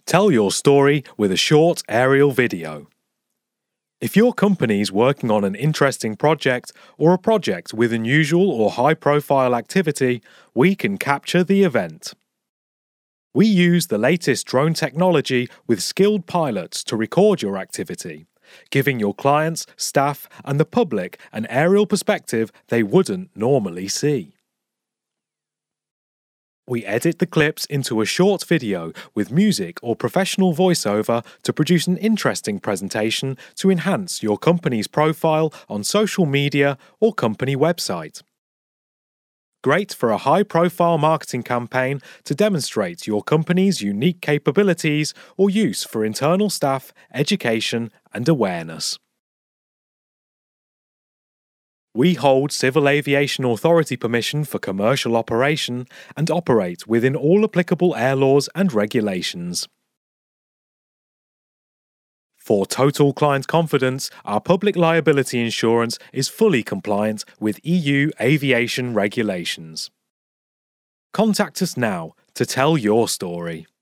Tell your story with a short aerial video. If your company's working on an interesting project or a project with unusual or high-profile activity, we can capture the event. We use the latest drone technology with skilled pilots to record your activity, giving your clients, staff, and the public an aerial perspective they wouldn't normally see. We edit the clips into a short video with music or professional voiceover to produce an interesting presentation to enhance your company's profile on social media or company website. Great for a high-profile marketing campaign to demonstrate your company's unique capabilities or use for internal staff, education, and awareness. We hold Civil Aviation Authority permission for commercial operation and operate within all applicable air laws and regulations. For total client confidence, our public liability insurance is fully compliant with EU aviation regulations. Contact us now to tell your story.